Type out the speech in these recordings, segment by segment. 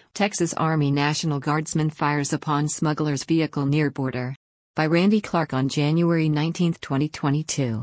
Texas Army National Guardsman fires upon smuggler's vehicle near border. By Randy Clark on January 19, 2022.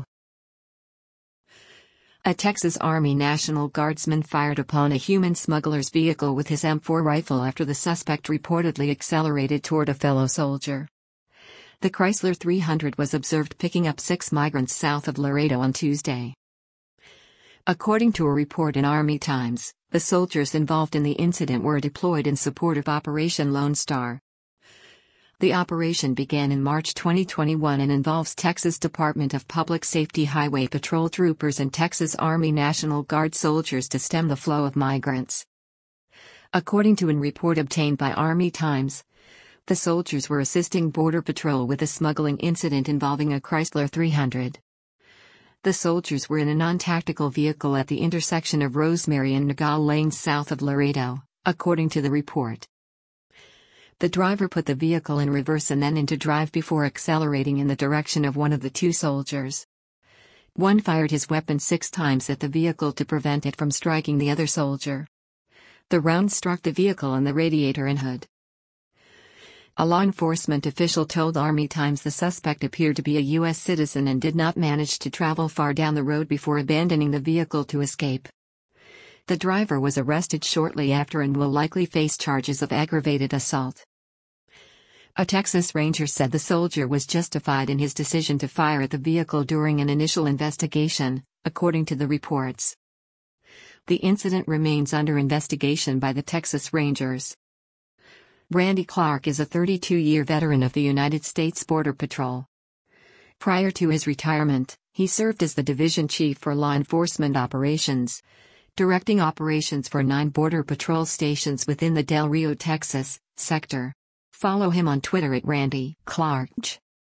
A Texas Army National Guardsman fired upon a human smuggler's vehicle with his M4 rifle after the suspect reportedly accelerated toward a fellow soldier. The Chrysler 300 was observed picking up 6 migrants south of Laredo on Tuesday. According to a report in Army Times, the soldiers involved in the incident were deployed in support of Operation Lone Star. The operation began in March 2021 and involves Texas Department of Public Safety Highway Patrol troopers and Texas Army National Guard soldiers to stem the flow of migrants. According to an report obtained by Army Times, the soldiers were assisting Border Patrol with a smuggling incident involving a Chrysler 300. The soldiers were in a non-tactical vehicle at the intersection of Rosemary and Nagal Lanes south of Laredo, according to the report. The driver put the vehicle in reverse and then into drive before accelerating in the direction of one of the 2 soldiers. One fired his weapon 6 times at the vehicle to prevent it from striking the other soldier. The round struck the vehicle and the radiator and hood. A law enforcement official told Army Times the suspect appeared to be a U.S. citizen and did not manage to travel far down the road before abandoning the vehicle to escape. The driver was arrested shortly after and will likely face charges of aggravated assault. A Texas Ranger said the soldier was justified in his decision to fire at the vehicle during an initial investigation, according to the reports. The incident remains under investigation by the Texas Rangers. Randy Clark is a 32-year veteran of the United States Border Patrol. Prior to his retirement, he served as the division chief for law enforcement operations, directing operations for 9 Border Patrol stations within the Del Rio, Texas, sector. Follow him on Twitter at Randy Clark.